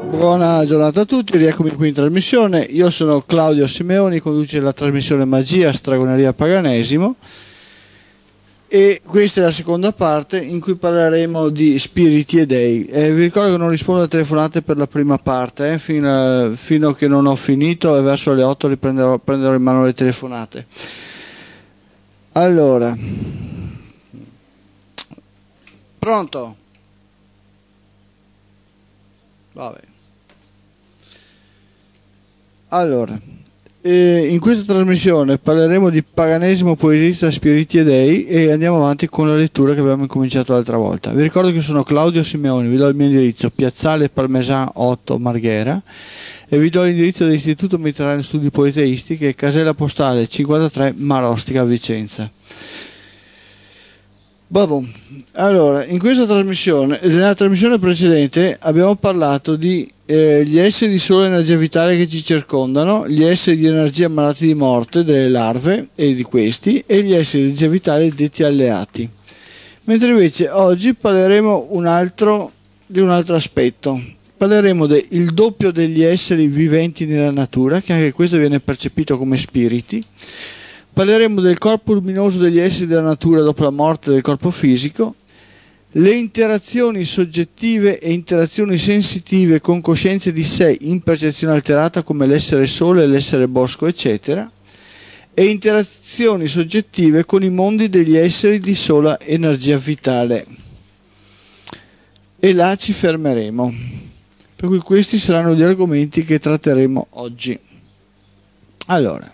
Buona giornata a tutti, rieccomi qui in trasmissione. Io sono Claudio Simeoni, conduce la trasmissione Magia, Stregoneria, Paganesimo, e questa è la seconda parte in cui parleremo di spiriti e dei. Vi ricordo che non rispondo alle telefonate per la prima parte, fino a che non ho finito, e verso le 8 prenderò in mano le telefonate. Allora, pronto? Vabbè. Allora, in questa trasmissione parleremo di paganesimo, poesia, spiriti e dei, e andiamo avanti con la lettura che abbiamo incominciato l'altra volta. Vi ricordo che sono Claudio Simeoni, vi do il mio indirizzo: Piazzale Parmesan 8 Marghera, e vi do l'indirizzo dell'Istituto Mediterraneo Studi Politeisti, che è casella postale 53 Marostica, Vicenza. Vabbè. Allora, in questa trasmissione, nella trasmissione precedente, abbiamo parlato di gli esseri di sola energia vitale che ci circondano, gli esseri di energia malati di morte, delle larve e di questi, e gli esseri di energia vitale detti alleati. Mentre invece oggi parleremo di un altro aspetto. Parleremo del doppio degli esseri viventi nella natura, che anche questo viene percepito come spiriti. Parleremo del corpo luminoso degli esseri della natura dopo la morte del corpo fisico, le interazioni soggettive e interazioni sensitive con coscienze di sé in percezione alterata, come l'essere sole, l'essere bosco, eccetera, e interazioni soggettive con i mondi degli esseri di sola energia vitale. E là ci fermeremo. Per cui questi saranno gli argomenti che tratteremo oggi. Allora,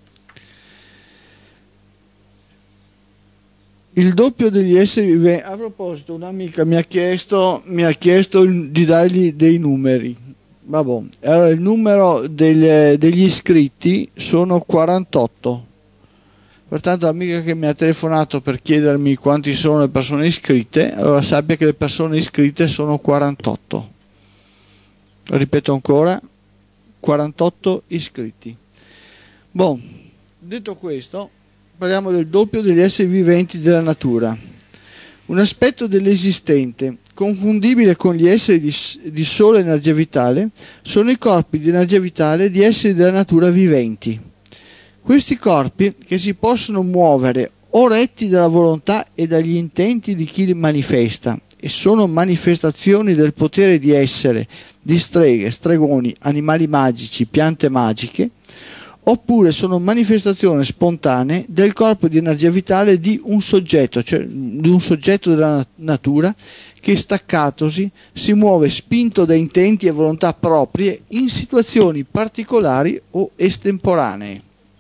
il doppio degli esseri viventi. A proposito, un'amica mi ha chiesto di dargli dei numeri. Vabbè. Allora, il numero degli iscritti sono 48. Pertanto l'amica che mi ha telefonato per chiedermi quanti sono le persone iscritte, allora sappia che le persone iscritte sono 48. Ripeto ancora, 48 iscritti. Bon, detto questo, parliamo del doppio degli esseri viventi della natura. Un aspetto dell'esistente, confondibile con gli esseri di sola energia vitale, sono i corpi di energia vitale di esseri della natura viventi. Questi corpi, che si possono muovere o retti dalla volontà e dagli intenti di chi li manifesta, e sono manifestazioni del potere di essere di streghe, stregoni, animali magici, piante magiche, oppure sono manifestazioni spontanee del corpo di energia vitale di un soggetto, cioè di un soggetto della natura che, staccatosi, si muove spinto da intenti e volontà proprie in situazioni particolari o estemporanee.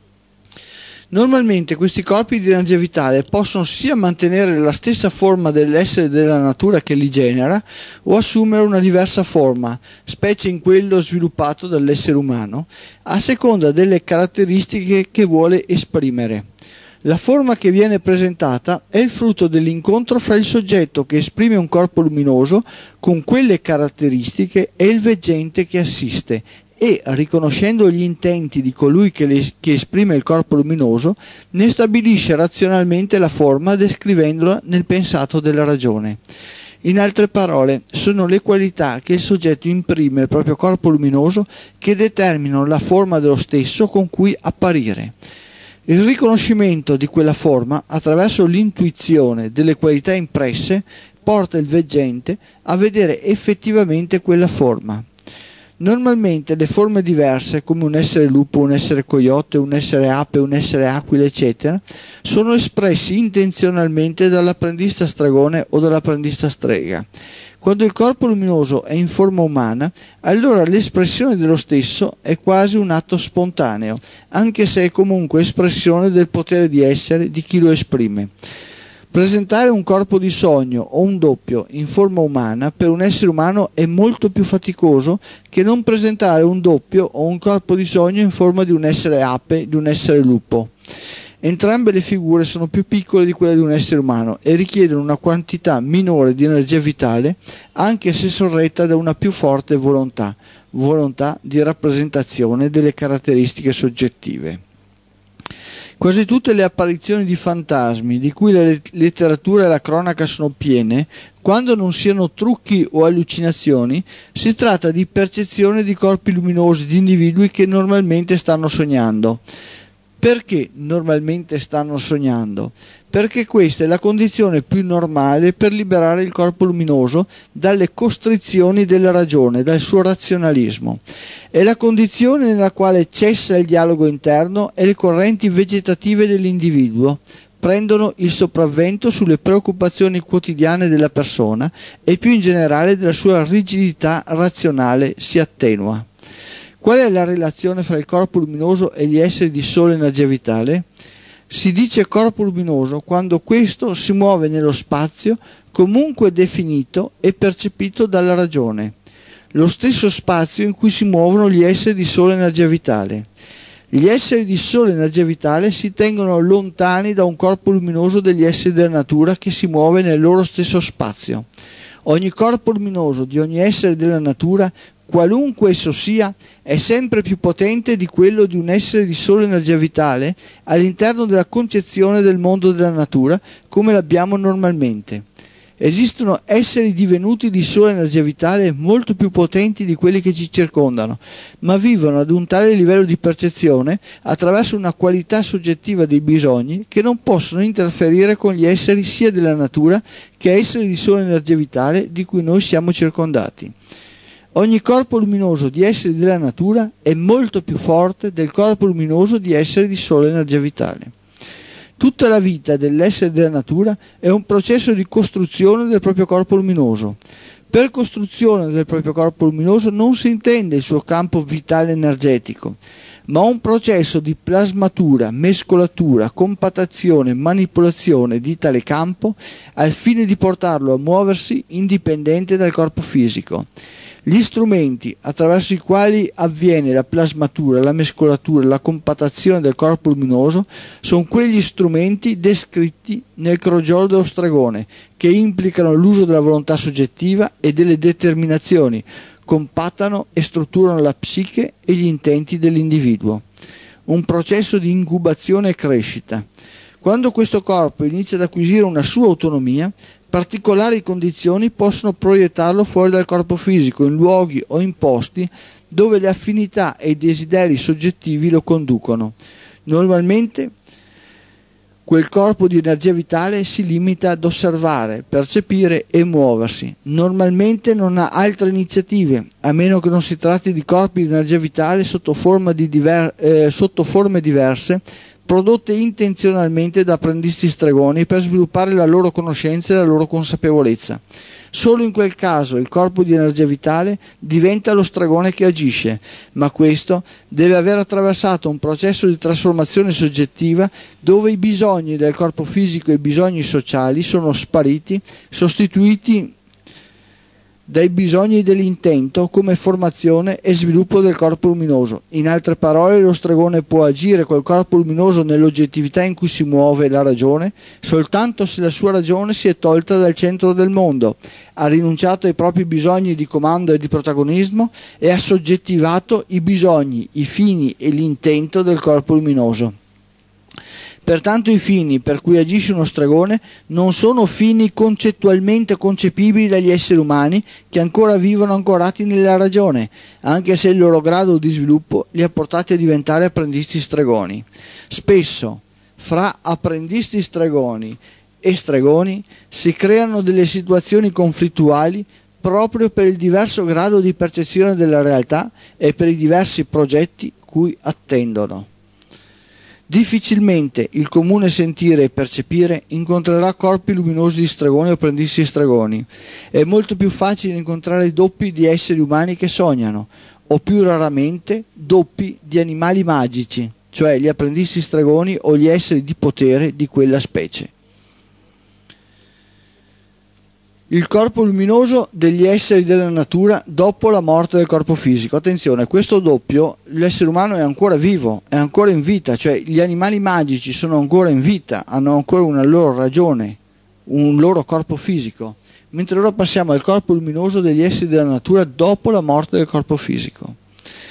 Normalmente questi corpi di energia vitale possono sia mantenere la stessa forma dell'essere della natura che li genera, o assumere una diversa forma, specie in quello sviluppato dall'essere umano, a seconda delle caratteristiche che vuole esprimere. La forma che viene presentata è il frutto dell'incontro fra il soggetto che esprime un corpo luminoso con quelle caratteristiche e il veggente che assiste, e, riconoscendo gli intenti di colui che esprime il corpo luminoso, ne stabilisce razionalmente la forma, descrivendola nel pensato della ragione. In altre parole, sono le qualità che il soggetto imprime al proprio corpo luminoso che determinano la forma dello stesso con cui apparire. Il riconoscimento di quella forma, attraverso l'intuizione delle qualità impresse, porta il veggente a vedere effettivamente quella forma. Normalmente le forme diverse, come un essere lupo, un essere coyote, un essere ape, un essere aquila, eccetera, sono espressi intenzionalmente dall'apprendista stregone o dall'apprendista strega. Quando il corpo luminoso è in forma umana, allora l'espressione dello stesso è quasi un atto spontaneo, anche se è comunque espressione del potere di essere di chi lo esprime. Presentare un corpo di sogno o un doppio in forma umana per un essere umano è molto più faticoso che non presentare un doppio o un corpo di sogno in forma di un essere ape, di un essere lupo. Entrambe le figure sono più piccole di quelle di un essere umano e richiedono una quantità minore di energia vitale, anche se sorretta da una più forte volontà di rappresentazione delle caratteristiche soggettive. Quasi tutte le apparizioni di fantasmi, di cui la letteratura e la cronaca sono piene, quando non siano trucchi o allucinazioni, si tratta di percezione di corpi luminosi di individui che normalmente stanno sognando. Perché normalmente stanno sognando? Perché questa è la condizione più normale per liberare il corpo luminoso dalle costrizioni della ragione, dal suo razionalismo. È la condizione nella quale cessa il dialogo interno e le correnti vegetative dell'individuo prendono il sopravvento sulle preoccupazioni quotidiane della persona e più in generale della sua rigidità razionale si attenua. Qual è la relazione fra il corpo luminoso e gli esseri di sola energia vitale? Si dice corpo luminoso quando questo si muove nello spazio comunque definito e percepito dalla ragione, lo stesso spazio in cui si muovono gli esseri di sola energia vitale. Gli esseri di sola energia vitale si tengono lontani da un corpo luminoso degli esseri della natura che si muove nel loro stesso spazio. Ogni corpo luminoso di ogni essere della natura, qualunque esso sia, è sempre più potente di quello di un essere di sola energia vitale all'interno della concezione del mondo della natura come l'abbiamo normalmente. Esistono esseri divenuti di sola energia vitale molto più potenti di quelli che ci circondano, ma vivono ad un tale livello di percezione attraverso una qualità soggettiva dei bisogni che non possono interferire con gli esseri sia della natura che esseri di sola energia vitale di cui noi siamo circondati. Ogni corpo luminoso di esseri della natura è molto più forte del corpo luminoso di esseri di sola energia vitale. Tutta la vita dell'essere della natura è un processo di costruzione del proprio corpo luminoso. Per costruzione del proprio corpo luminoso non si intende il suo campo vitale energetico, ma un processo di plasmatura, mescolatura, compattazione, manipolazione di tale campo al fine di portarlo a muoversi indipendente dal corpo fisico. Gli strumenti attraverso i quali avviene la plasmatura, la mescolatura, la compattazione del corpo luminoso sono quegli strumenti descritti nel crogiolo dello stregone, che implicano l'uso della volontà soggettiva e delle determinazioni, compattano e strutturano la psiche e gli intenti dell'individuo. Un processo di incubazione e crescita. Quando questo corpo inizia ad acquisire una sua autonomia, particolari condizioni possono proiettarlo fuori dal corpo fisico, in luoghi o in posti dove le affinità e i desideri soggettivi lo conducono. Normalmente quel corpo di energia vitale si limita ad osservare, percepire e muoversi. Normalmente non ha altre iniziative, a meno che non si tratti di corpi di energia vitale sotto forme diverse, prodotte intenzionalmente da apprendisti stregoni per sviluppare la loro conoscenza e la loro consapevolezza. Solo in quel caso il corpo di energia vitale diventa lo stregone che agisce, ma questo deve aver attraversato un processo di trasformazione soggettiva dove i bisogni del corpo fisico e i bisogni sociali sono spariti, sostituiti dai bisogni dell'intento come formazione e sviluppo del corpo luminoso. In altre parole, lo stregone può agire col corpo luminoso nell'oggettività in cui si muove la ragione soltanto se la sua ragione si è tolta dal centro del mondo, ha rinunciato ai propri bisogni di comando e di protagonismo e ha soggettivato i bisogni, i fini e l'intento del corpo luminoso. Pertanto i fini per cui agisce uno stregone non sono fini concettualmente concepibili dagli esseri umani che ancora vivono ancorati nella ragione, anche se il loro grado di sviluppo li ha portati a diventare apprendisti stregoni. Spesso, fra apprendisti stregoni e stregoni, si creano delle situazioni conflittuali proprio per il diverso grado di percezione della realtà e per i diversi progetti cui attendono. Difficilmente il comune sentire e percepire incontrerà corpi luminosi di stregoni o apprendisti stregoni. È molto più facile incontrare doppi di esseri umani che sognano, o più raramente doppi di animali magici, cioè gli apprendisti stregoni o gli esseri di potere di quella specie. Il corpo luminoso degli esseri della natura dopo la morte del corpo fisico. Attenzione, questo doppio, l'essere umano è ancora vivo, è ancora in vita, cioè gli animali magici sono ancora in vita, hanno ancora una loro ragione, un loro corpo fisico, mentre ora passiamo al corpo luminoso degli esseri della natura dopo la morte del corpo fisico.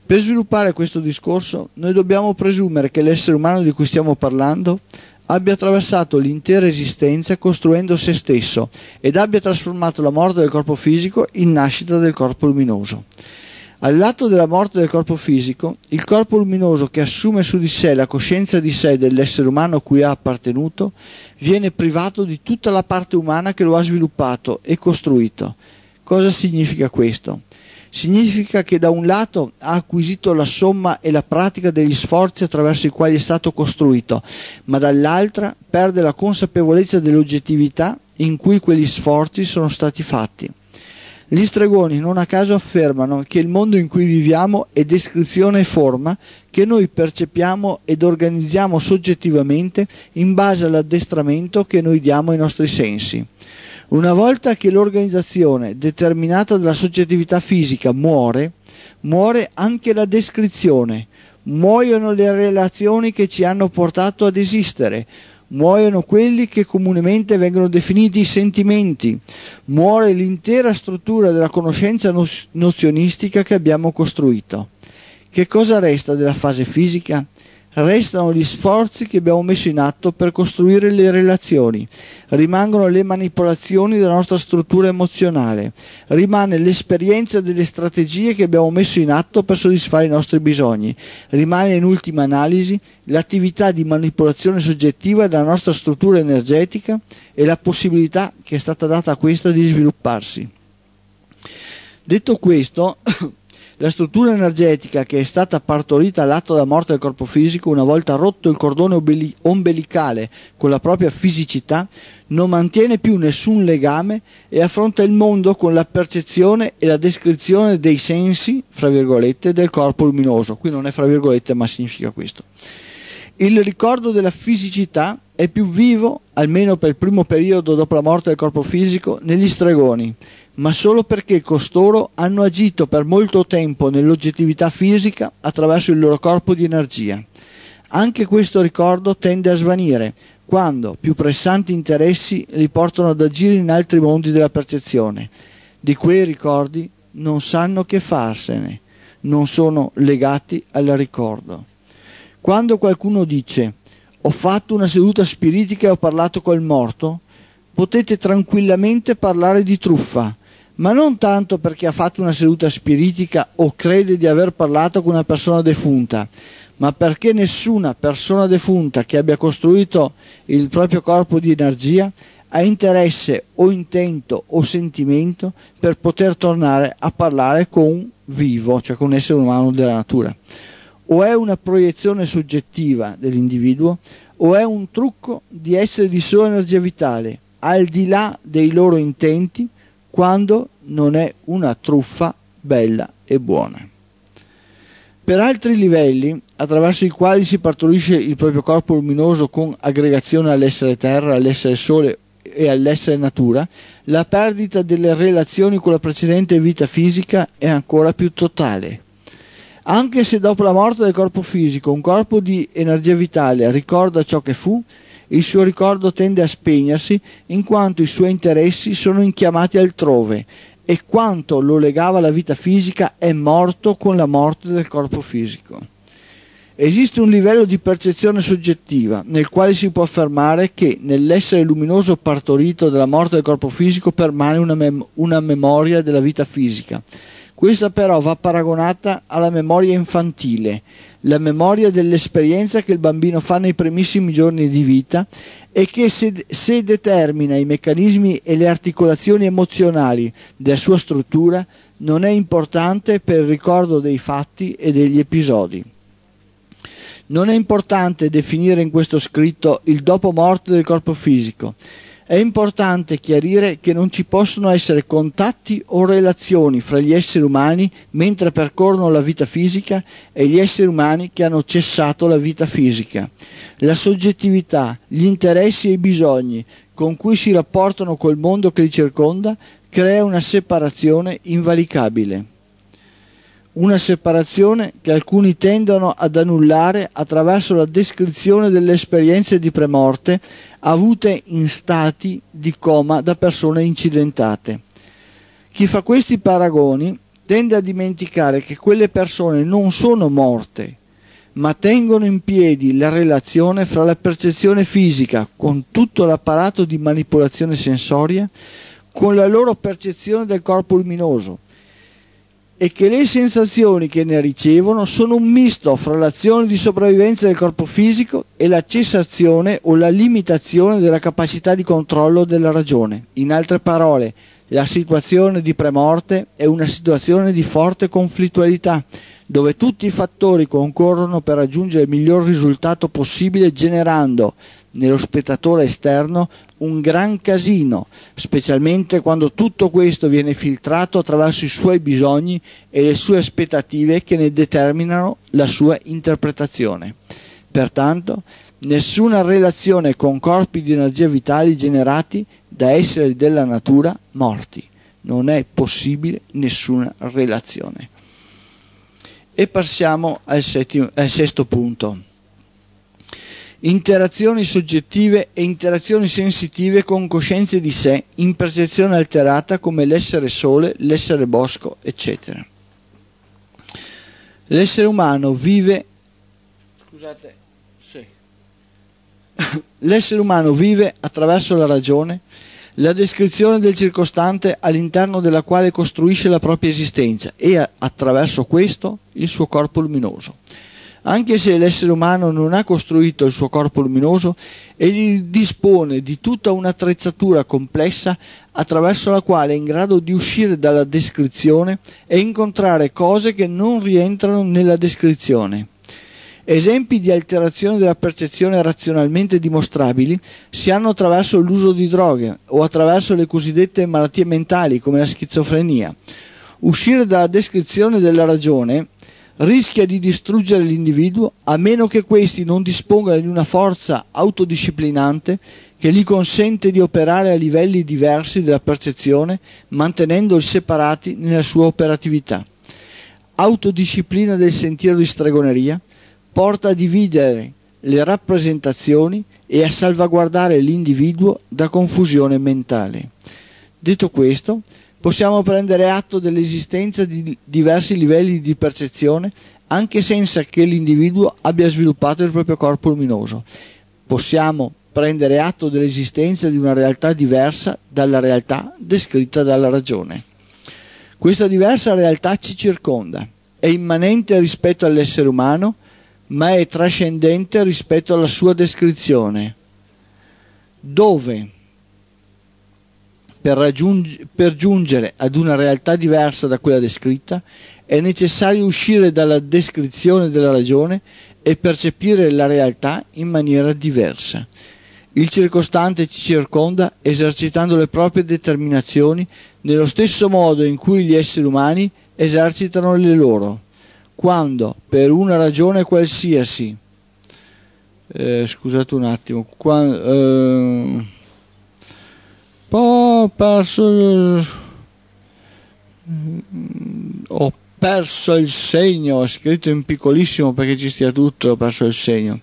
Per sviluppare questo discorso, noi dobbiamo presumere che l'essere umano di cui stiamo parlando abbia attraversato l'intera esistenza costruendo se stesso ed abbia trasformato la morte del corpo fisico in nascita del corpo luminoso. All'atto della morte del corpo fisico, il corpo luminoso che assume su di sé la coscienza di sé dell'essere umano a cui ha appartenuto, viene privato di tutta la parte umana che lo ha sviluppato e costruito. Cosa significa questo? Significa che da un lato ha acquisito la somma e la pratica degli sforzi attraverso i quali è stato costruito, ma dall'altra perde la consapevolezza dell'oggettività in cui quegli sforzi sono stati fatti. Gli stregoni non a caso affermano che il mondo in cui viviamo è descrizione e forma che noi percepiamo ed organizziamo soggettivamente in base all'addestramento che noi diamo ai nostri sensi. Una volta che l'organizzazione determinata dalla soggettività fisica muore anche la descrizione, muoiono le relazioni che ci hanno portato ad esistere, muoiono quelli che comunemente vengono definiti i sentimenti, muore l'intera struttura della conoscenza nozionistica che abbiamo costruito. Che cosa resta della fase fisica? Restano gli sforzi che abbiamo messo in atto per costruire le relazioni, rimangono le manipolazioni della nostra struttura emozionale, rimane l'esperienza delle strategie che abbiamo messo in atto per soddisfare i nostri bisogni, rimane in ultima analisi l'attività di manipolazione soggettiva della nostra struttura energetica e la possibilità che è stata data a questa di svilupparsi. Detto questo, la struttura energetica che è stata partorita all'atto della morte del corpo fisico, una volta rotto il cordone ombelicale con la propria fisicità, non mantiene più nessun legame e affronta il mondo con la percezione e la descrizione dei sensi, fra virgolette, del corpo luminoso. Qui non è fra virgolette, ma significa questo. Il ricordo della fisicità è più vivo, almeno per il primo periodo dopo la morte del corpo fisico, negli stregoni, ma solo perché costoro hanno agito per molto tempo nell'oggettività fisica attraverso il loro corpo di energia. Anche questo ricordo tende a svanire quando più pressanti interessi li portano ad agire in altri mondi della percezione. Di quei ricordi non sanno che farsene, non sono legati al ricordo. Quando qualcuno dice «ho fatto una seduta spiritica e ho parlato col morto», potete tranquillamente parlare di truffa, ma non tanto perché ha fatto una seduta spiritica o crede di aver parlato con una persona defunta, ma perché nessuna persona defunta che abbia costruito il proprio corpo di energia ha interesse o intento o sentimento per poter tornare a parlare con un vivo, cioè con un essere umano della natura. O è una proiezione soggettiva dell'individuo o è un trucco di essere di sola energia vitale, al di là dei loro intenti, quando non è una truffa bella e buona. Per altri livelli, attraverso i quali si partorisce il proprio corpo luminoso con aggregazione all'essere terra, all'essere sole e all'essere natura, la perdita delle relazioni con la precedente vita fisica è ancora più totale. Anche se dopo la morte del corpo fisico un corpo di energia vitale ricorda ciò che fu, il suo ricordo tende a spegnersi in quanto i suoi interessi sono inchiamati altrove e quanto lo legava alla vita fisica è morto con la morte del corpo fisico. Esiste un livello di percezione soggettiva nel quale si può affermare che nell'essere luminoso partorito dalla morte del corpo fisico permane una memoria della vita fisica. Questa però va paragonata alla memoria infantile, la memoria dell'esperienza che il bambino fa nei primissimi giorni di vita e che se determina i meccanismi e le articolazioni emozionali della sua struttura non è importante per il ricordo dei fatti e degli episodi. Non è importante definire in questo scritto il dopo morte del corpo fisico. È importante chiarire che non ci possono essere contatti o relazioni fra gli esseri umani mentre percorrono la vita fisica e gli esseri umani che hanno cessato la vita fisica. La soggettività, gli interessi e i bisogni con cui si rapportano col mondo che li circonda crea una separazione invalicabile. Una separazione che alcuni tendono ad annullare attraverso la descrizione delle esperienze di premorte avute in stati di coma da persone incidentate. Chi fa questi paragoni tende a dimenticare che quelle persone non sono morte, ma tengono in piedi la relazione fra la percezione fisica, con tutto l'apparato di manipolazione sensoria, con la loro percezione del corpo luminoso, e che le sensazioni che ne ricevono sono un misto fra l'azione di sopravvivenza del corpo fisico e la cessazione o la limitazione della capacità di controllo della ragione. In altre parole, la situazione di premorte è una situazione di forte conflittualità, dove tutti i fattori concorrono per raggiungere il miglior risultato possibile, generando nello spettatore esterno un gran casino, specialmente quando tutto questo viene filtrato attraverso i suoi bisogni e le sue aspettative che ne determinano la sua interpretazione. Pertanto, nessuna relazione con corpi di energia vitali generati da esseri della natura morti. Non è possibile nessuna relazione. E passiamo al sesto punto. Interazioni soggettive e interazioni sensitive con coscienze di sé in percezione alterata come l'essere sole, l'essere bosco, eccetera. L'essere umano vive L'essere umano vive attraverso la ragione la descrizione del circostante all'interno della quale costruisce la propria esistenza e attraverso questo il suo corpo luminoso. Anche se l'essere umano non ha costruito il suo corpo luminoso, egli dispone di tutta un'attrezzatura complessa attraverso la quale è in grado di uscire dalla descrizione e incontrare cose che non rientrano nella descrizione. Esempi di alterazione della percezione razionalmente dimostrabili si hanno attraverso l'uso di droghe o attraverso le cosiddette malattie mentali come la schizofrenia. Uscire dalla descrizione della ragione rischia di distruggere l'individuo a meno che questi non disponga di una forza autodisciplinante che gli consente di operare a livelli diversi della percezione, mantenendoli separati nella sua operatività. Autodisciplina del sentiero di stregoneria porta a dividere le rappresentazioni e a salvaguardare l'individuo da confusione mentale. Detto questo, possiamo prendere atto dell'esistenza di diversi livelli di percezione anche senza che l'individuo abbia sviluppato il proprio corpo luminoso. Possiamo prendere atto dell'esistenza di una realtà diversa dalla realtà descritta dalla ragione. Questa diversa realtà ci circonda, è immanente rispetto all'essere umano, ma è trascendente rispetto alla sua descrizione, dove per giungere ad una realtà diversa da quella descritta è necessario uscire dalla descrizione della ragione e percepire la realtà in maniera diversa. Il circostante ci circonda esercitando le proprie determinazioni nello stesso modo in cui gli esseri umani esercitano le loro, quando per una ragione qualsiasi scusate un attimo, ho perso il segno, ho scritto in piccolissimo perché ci stia tutto, ho perso il segno.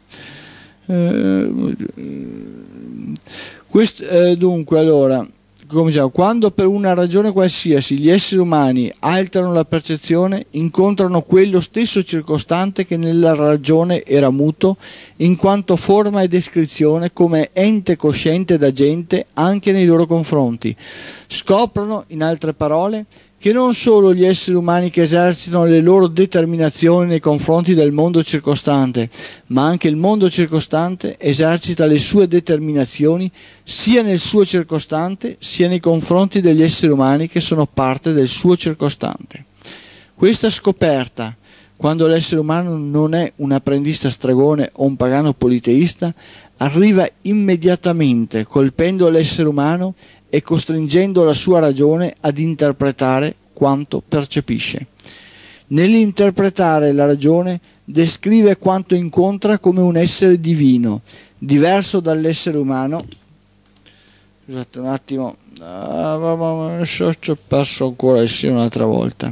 Dunque, allora, come diciamo, quando per una ragione qualsiasi gli esseri umani alterano la percezione, incontrano quello stesso circostante che nella ragione era muto, in quanto forma e descrizione come ente cosciente d'agente anche nei loro confronti. Scoprono, in altre parole, che non solo gli esseri umani che esercitano le loro determinazioni nei confronti del mondo circostante, ma anche il mondo circostante esercita le sue determinazioni sia nel suo circostante sia nei confronti degli esseri umani che sono parte del suo circostante. Questa scoperta, quando l'essere umano non è un apprendista stregone o un pagano politeista, arriva immediatamente colpendo l'essere umano e costringendo la sua ragione ad interpretare quanto percepisce. Nell'interpretare la ragione descrive quanto incontra come un essere divino, diverso dall'essere umano. Scusate un attimo, ci ho perso ancora il sì un'altra volta.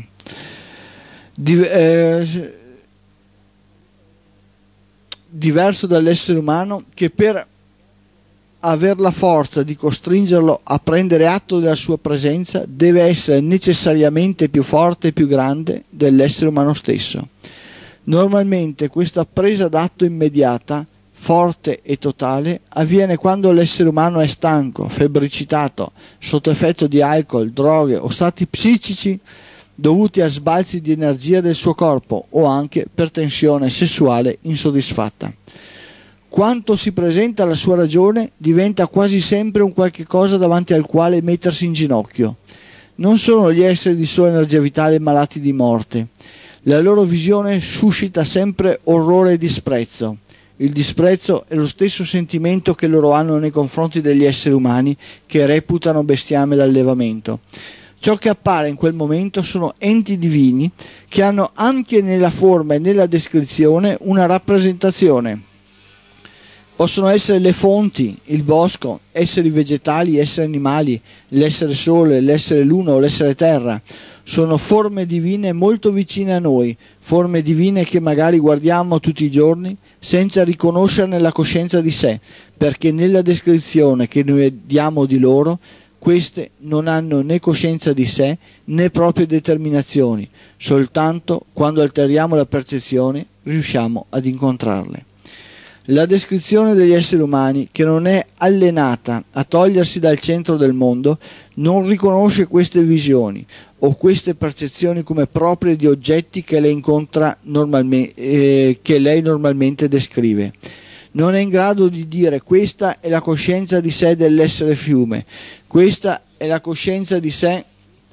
Diverso dall'essere umano che per aver la forza di costringerlo a prendere atto della sua presenza deve essere necessariamente più forte e più grande dell'essere umano stesso. Normalmente questa presa d'atto immediata, forte e totale, avviene quando l'essere umano è stanco, febbricitato, sotto effetto di alcol, droghe o stati psichici dovuti a sbalzi di energia del suo corpo o anche per tensione sessuale insoddisfatta. Quanto si presenta la sua ragione diventa quasi sempre un qualche cosa davanti al quale mettersi in ginocchio. Non sono gli esseri di sola energia vitale malati di morte. La loro visione suscita sempre orrore e disprezzo. Il disprezzo è lo stesso sentimento che loro hanno nei confronti degli esseri umani che reputano bestiame d'allevamento. Ciò che appare in quel momento sono enti divini che hanno anche nella forma e nella descrizione una rappresentazione. Possono essere le fonti, il bosco, esseri vegetali, esseri animali, l'essere sole, l'essere luna o l'essere terra. Sono forme divine molto vicine a noi, forme divine che magari guardiamo tutti i giorni senza riconoscerne la coscienza di sé, perché nella descrizione che noi diamo di loro, queste non hanno né coscienza di sé né proprie determinazioni, soltanto quando alteriamo la percezione riusciamo ad incontrarle. La descrizione degli esseri umani, che non è allenata a togliersi dal centro del mondo, non riconosce queste visioni o queste percezioni come proprie di oggetti che lei incontra che lei normalmente descrive. Non è in grado di dire: questa è la coscienza di sé dell'essere fiume, questa è la coscienza di sé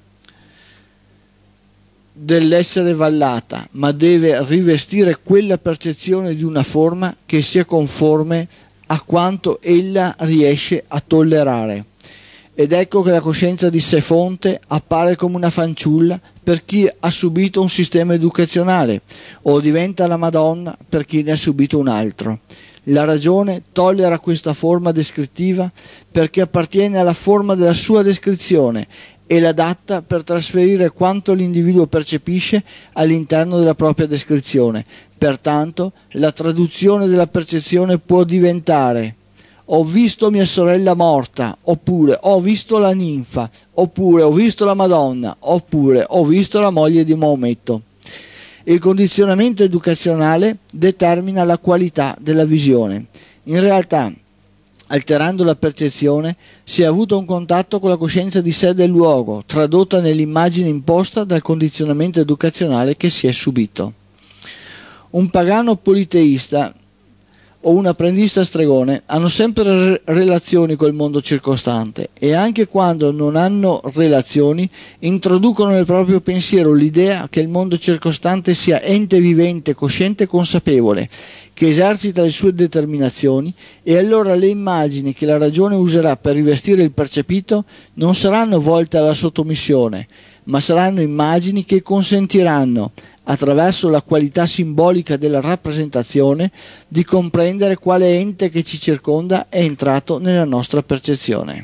dell'essere vallata, ma deve rivestire quella percezione di una forma che sia conforme a quanto ella riesce a tollerare. Ed ecco che la coscienza di sé fonte appare come una fanciulla per chi ha subito un sistema educazionale, o diventa la Madonna per chi ne ha subito un altro. La ragione tollera questa forma descrittiva perché appartiene alla forma della sua descrizione e l'adatta per trasferire quanto l'individuo percepisce all'interno della propria descrizione. Pertanto, la traduzione della percezione può diventare: ho visto mia sorella morta, oppure ho visto la ninfa, oppure ho visto la Madonna, oppure ho visto la moglie di Maometto. Il condizionamento educazionale determina la qualità della visione. In realtà, alterando la percezione, si è avuto un contatto con la coscienza di sé del luogo, tradotta nell'immagine imposta dal condizionamento educazionale che si è subito. Un pagano politeista o un apprendista stregone hanno sempre relazioni col mondo circostante, e anche quando non hanno relazioni introducono nel proprio pensiero l'idea che il mondo circostante sia ente vivente, cosciente e consapevole, che esercita le sue determinazioni, e allora le immagini che la ragione userà per rivestire il percepito non saranno volte alla sottomissione, ma saranno immagini che consentiranno, attraverso la qualità simbolica della rappresentazione, di comprendere quale ente che ci circonda è entrato nella nostra percezione.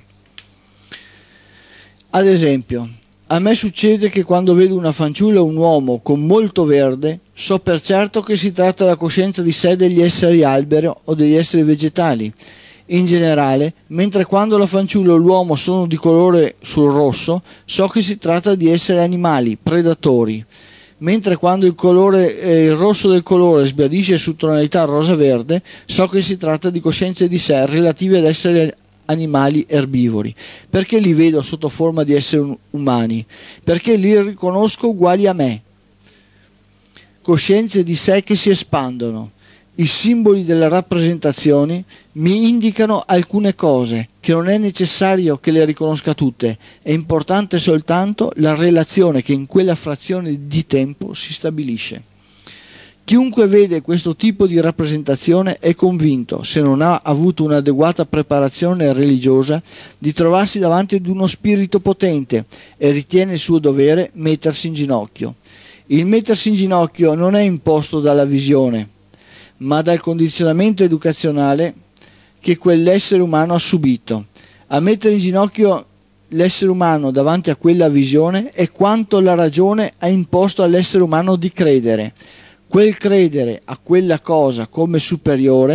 Ad esempio, a me succede che quando vedo una fanciulla o un uomo con molto verde, so per certo che si tratta della coscienza di sé degli esseri alberi o degli esseri vegetali in generale, mentre quando la fanciulla o l'uomo sono di colore sul rosso, so che si tratta di esseri animali, predatori. Mentre quando il rosso del colore sbiadisce su tonalità rosa-verde, so che si tratta di coscienze di sé relative ad esseri animali erbivori. Perché li vedo sotto forma di esseri umani? Perché li riconosco uguali a me. Coscienze di sé che si espandono. I simboli delle rappresentazioni mi indicano alcune cose che non è necessario che le riconosca tutte, è importante soltanto la relazione che in quella frazione di tempo si stabilisce. Chiunque vede questo tipo di rappresentazione è convinto, se non ha avuto un'adeguata preparazione religiosa, di trovarsi davanti ad uno spirito potente e ritiene suo dovere mettersi in ginocchio. Il mettersi in ginocchio non è imposto dalla visione, ma dal condizionamento educazionale che quell'essere umano ha subito. A mettere in ginocchio l'essere umano davanti a quella visione è quanto la ragione ha imposto all'essere umano di credere. Quel credere a quella cosa come superiore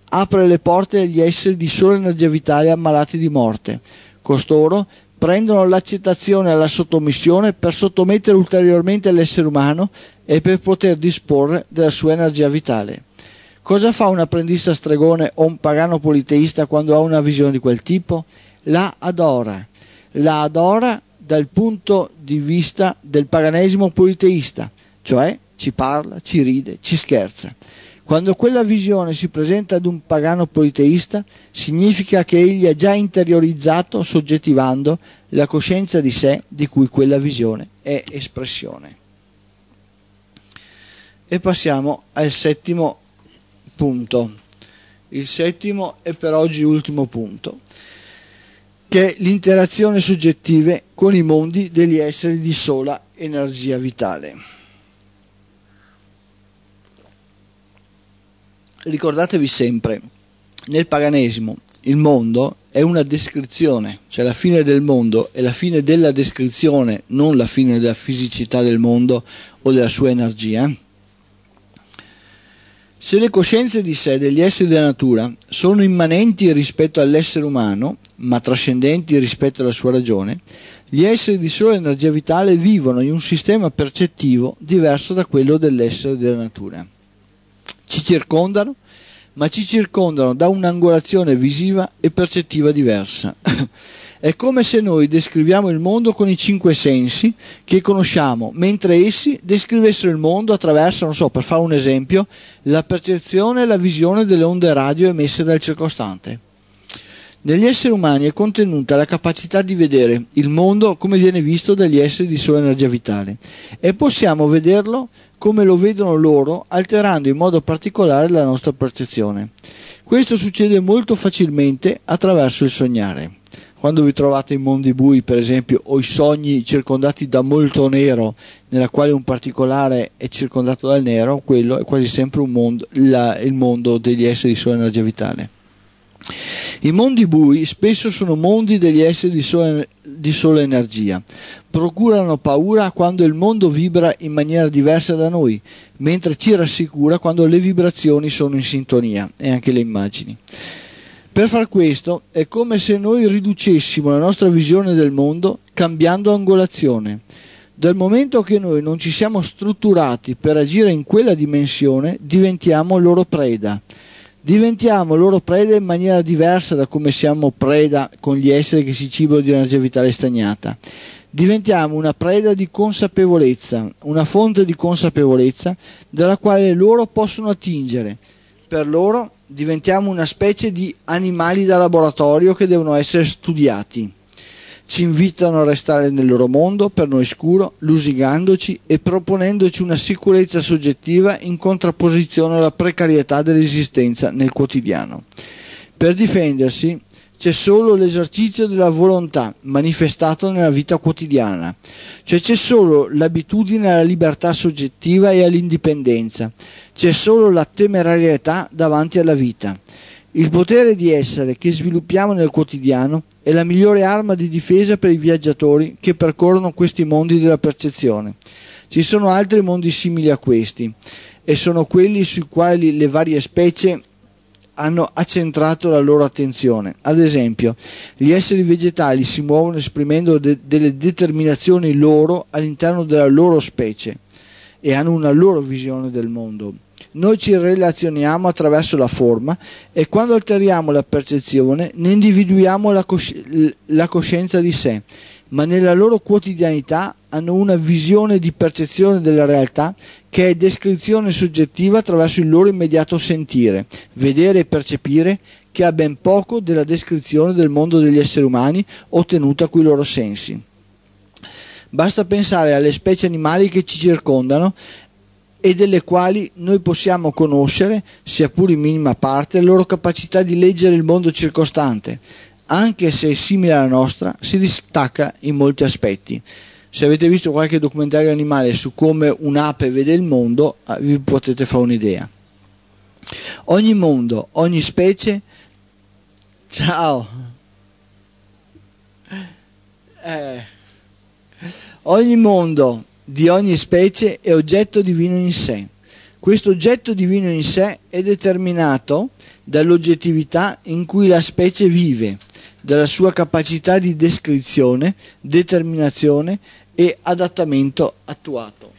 apre le porte agli esseri di sola energia vitale ammalati di morte. Costoro prendono l'accettazione e la sottomissione per sottomettere ulteriormente l'essere umano e per poter disporre della sua energia vitale. Cosa fa un apprendista stregone o un pagano politeista quando ha una visione di quel tipo? La adora dal punto di vista del paganesimo politeista, cioè ci parla, ci ride, ci scherza. Quando quella visione si presenta ad un pagano politeista, significa che egli ha già interiorizzato, soggettivando, la coscienza di sé di cui quella visione è espressione. E passiamo al settimo punto. Il settimo e per oggi ultimo punto, che è l'interazione soggettiva con i mondi degli esseri di sola energia vitale. Ricordatevi sempre, nel paganesimo il mondo è una descrizione, cioè la fine del mondo è la fine della descrizione, non la fine della fisicità del mondo o della sua energia. Se le coscienze di sé degli esseri della natura sono immanenti rispetto all'essere umano, ma trascendenti rispetto alla sua ragione, gli esseri di sola energia vitale vivono in un sistema percettivo diverso da quello dell'essere della natura. Ci circondano, ma ci circondano da un'angolazione visiva e percettiva diversa. È come se noi descriviamo il mondo con i 5 sensi che conosciamo, mentre essi descrivessero il mondo attraverso, non so, per fare un esempio, la percezione e la visione delle onde radio emesse dal circostante. Negli esseri umani è contenuta la capacità di vedere il mondo come viene visto dagli esseri di sola energia vitale, e possiamo vederlo come lo vedono loro, alterando in modo particolare la nostra percezione. Questo succede molto facilmente attraverso il sognare. Quando vi trovate in mondi bui, per esempio, o i sogni circondati da molto nero, nella quale un particolare è circondato dal nero, quello è quasi sempre il mondo degli esseri di sola energia vitale. I mondi bui spesso sono mondi degli esseri di sola energia. Procurano paura quando il mondo vibra in maniera diversa da noi, mentre ci rassicura quando le vibrazioni sono in sintonia, e anche le immagini. Per far questo è come se noi riducessimo la nostra visione del mondo cambiando angolazione. Dal momento che noi non ci siamo strutturati per agire in quella dimensione, diventiamo loro preda. Diventiamo loro preda in maniera diversa da come siamo preda con gli esseri che si cibano di energia vitale stagnata. Diventiamo una preda di consapevolezza, una fonte di consapevolezza dalla quale loro possono attingere. Per loro diventiamo una specie di animali da laboratorio che devono essere studiati. Ci invitano a restare nel loro mondo, per noi scuro, lusingandoci e proponendoci una sicurezza soggettiva in contrapposizione alla precarietà dell'esistenza nel quotidiano. Per difendersi c'è solo l'esercizio della volontà manifestato nella vita quotidiana, cioè c'è solo l'abitudine alla libertà soggettiva e all'indipendenza, c'è solo la temerarietà davanti alla vita. Il potere di essere che sviluppiamo nel quotidiano è la migliore arma di difesa per i viaggiatori che percorrono questi mondi della percezione. Ci sono altri mondi simili a questi, e sono quelli sui quali le varie specie hanno accentrato la loro attenzione. Ad esempio, gli esseri vegetali si muovono esprimendo delle determinazioni loro all'interno della loro specie e hanno una loro visione del mondo. Noi ci relazioniamo attraverso la forma, e quando alteriamo la percezione ne individuiamo la coscienza di sé, ma nella loro quotidianità hanno una visione di percezione della realtà che è descrizione soggettiva attraverso il loro immediato sentire, vedere e percepire, che ha ben poco della descrizione del mondo degli esseri umani ottenuta coi loro sensi. Basta pensare alle specie animali che ci circondano e delle quali noi possiamo conoscere, sia pure in minima parte, la loro capacità di leggere il mondo circostante. Anche se è simile alla nostra, si distacca in molti aspetti. Se avete visto qualche documentario animale su come un'ape vede il mondo, vi potete fare un'idea. Ogni mondo, ogni specie... Ciao! Ogni mondo di ogni specie è oggetto divino in sé. Questo oggetto divino in sé è determinato dall'oggettività in cui la specie vive, dalla sua capacità di descrizione, determinazione e adattamento attuato.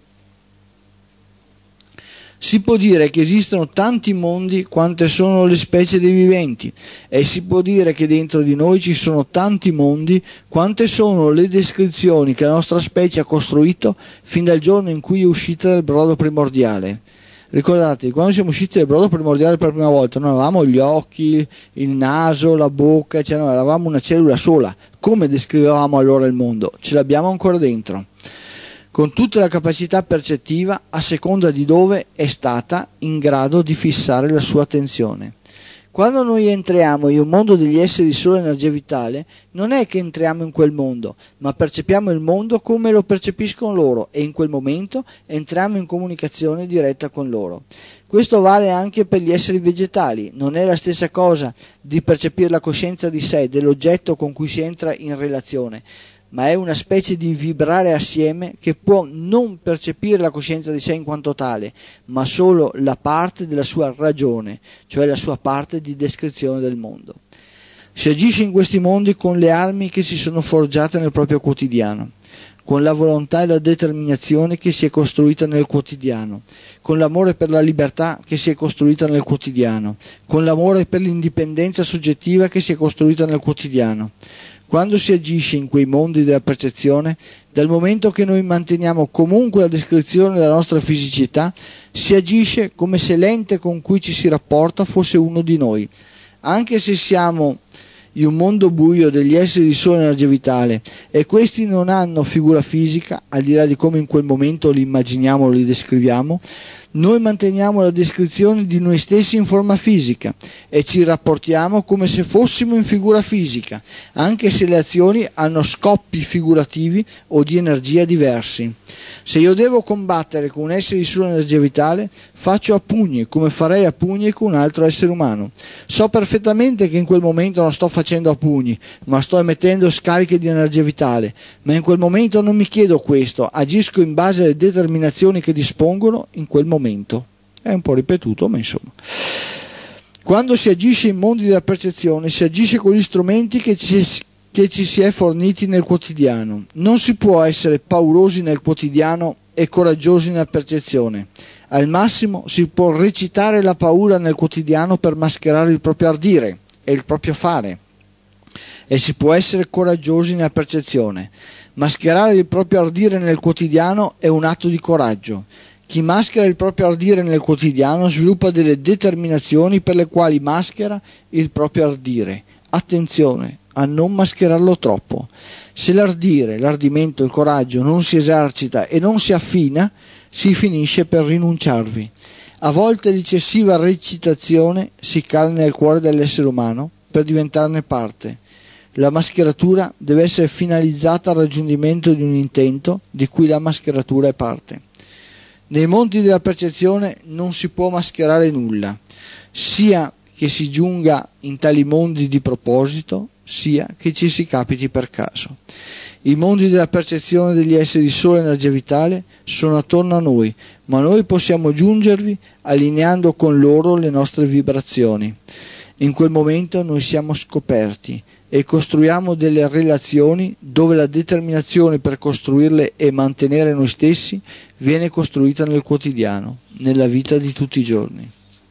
Si può dire che esistono tanti mondi quante sono le specie dei viventi, e si può dire che dentro di noi ci sono tanti mondi quante sono le descrizioni che la nostra specie ha costruito fin dal giorno in cui è uscita dal brodo primordiale. Ricordate, quando siamo usciti dal brodo primordiale per la prima volta non avevamo gli occhi, il naso, la bocca, cioè noi eravamo una cellula sola. Come descrivevamo allora il mondo? Ce l'abbiamo ancora dentro, con tutta la capacità percettiva a seconda di dove è stata in grado di fissare la sua attenzione. Quando noi entriamo in un mondo degli esseri di sola energia vitale, non è che entriamo in quel mondo, ma percepiamo il mondo come lo percepiscono loro, e in quel momento entriamo in comunicazione diretta con loro. Questo vale anche per gli esseri vegetali. Non è la stessa cosa di percepire la coscienza di sé, dell'oggetto con cui si entra in relazione, ma è una specie di vibrare assieme che può non percepire la coscienza di sé in quanto tale, ma solo la parte della sua ragione, cioè la sua parte di descrizione del mondo. Si agisce in questi mondi con le armi che si sono forgiate nel proprio quotidiano, con la volontà e la determinazione che si è costruita nel quotidiano, con l'amore per la libertà che si è costruita nel quotidiano, con l'amore per l'indipendenza soggettiva che si è costruita nel quotidiano. Quando si agisce in quei mondi della percezione, dal momento che noi manteniamo comunque la descrizione della nostra fisicità, si agisce come se l'ente con cui ci si rapporta fosse uno di noi. Anche se siamo in un mondo buio degli esseri di sola energia vitale e questi non hanno figura fisica, al di là di come in quel momento li immaginiamo o li descriviamo, noi manteniamo la descrizione di noi stessi in forma fisica e ci rapportiamo come se fossimo in figura fisica, anche se le azioni hanno scoppi figurativi o di energia diversi. Se io devo combattere con un essere di sola energia vitale, faccio a pugni, come farei a pugni con un altro essere umano. So perfettamente che in quel momento non sto facendo a pugni, ma sto emettendo scariche di energia vitale, ma in quel momento non mi chiedo questo, agisco in base alle determinazioni che dispongono in quel momento. È un po' ripetuto, ma insomma. Quando si agisce in mondi della percezione, si agisce con gli strumenti che ci si è forniti nel quotidiano. Non si può essere paurosi nel quotidiano e coraggiosi nella percezione. Al massimo si può recitare la paura nel quotidiano per mascherare il proprio ardire e il proprio fare, e si può essere coraggiosi nella percezione. Mascherare il proprio ardire nel quotidiano è un atto di coraggio. Chi maschera il proprio ardire nel quotidiano sviluppa delle determinazioni per le quali maschera il proprio ardire. Attenzione a non mascherarlo troppo. Se l'ardire, l'ardimento, il coraggio non si esercita e non si affina, si finisce per rinunciarvi. A volte l'eccessiva recitazione si cala nel cuore dell'essere umano per diventarne parte. La mascheratura deve essere finalizzata al raggiungimento di un intento di cui la mascheratura è parte. Nei mondi della percezione non si può mascherare nulla, sia che si giunga in tali mondi di proposito, sia che ci si capiti per caso. I mondi della percezione degli esseri di sola energia vitale sono attorno a noi, ma noi possiamo giungervi allineando con loro le nostre vibrazioni. In quel momento noi siamo scoperti e costruiamo delle relazioni dove la determinazione per costruirle e mantenere noi stessi viene costruita nel quotidiano, nella vita di tutti i giorni.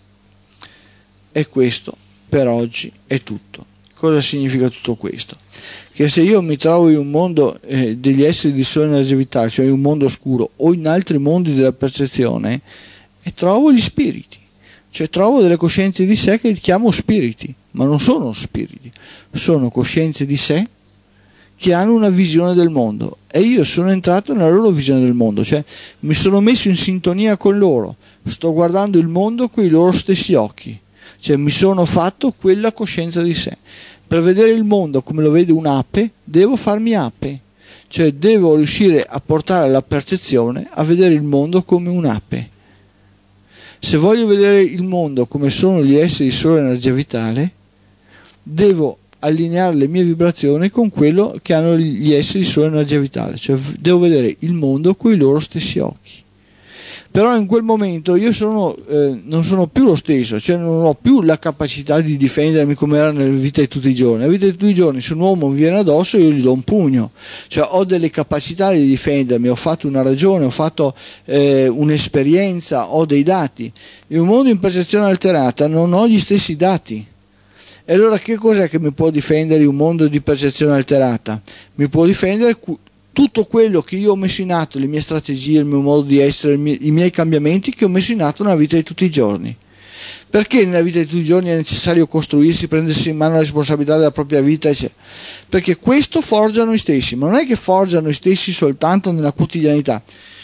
E questo per oggi è tutto. Cosa significa tutto questo? Che se io mi trovo in un mondo degli esseri di sola energia vitale, cioè in un mondo oscuro o in altri mondi della percezione, e trovo gli spiriti, cioè trovo delle coscienze di sé che chiamo spiriti, ma non sono spiriti, sono coscienze di sé che hanno una visione del mondo e io sono entrato nella loro visione del mondo, cioè mi sono messo in sintonia con loro, sto guardando il mondo con i loro stessi occhi, cioè mi sono fatto quella coscienza di sé. Per vedere il mondo come lo vede un'ape, devo farmi ape, cioè devo riuscire a portare la percezione a vedere il mondo come un'ape. Se voglio vedere il mondo come sono gli esseri di sola energia vitale, devo allineare le mie vibrazioni con quello che hanno gli esseri di sola energia vitale, cioè devo vedere il mondo con i loro stessi occhi. però in quel momento io non sono più lo stesso, cioè non ho più la capacità di difendermi come era nella vita di tutti i giorni. Nella vita di tutti i giorni, se un uomo mi viene addosso io gli do un pugno, cioè ho delle capacità di difendermi, ho fatto una ragione, ho fatto un'esperienza, ho dei dati. In un mondo in percezione alterata non ho gli stessi dati. E allora che cos'è che mi può difendere in un mondo di percezione alterata? Mi può difendere tutto quello che io ho messo in atto, le mie strategie, il mio modo di essere, i miei cambiamenti che ho messo in atto nella vita di tutti i giorni. Perché nella vita di tutti i giorni è necessario costruirsi, prendersi in mano la responsabilità della propria vita, eccetera? Perché questo forgia noi stessi, ma non è che forgia noi stessi soltanto nella quotidianità,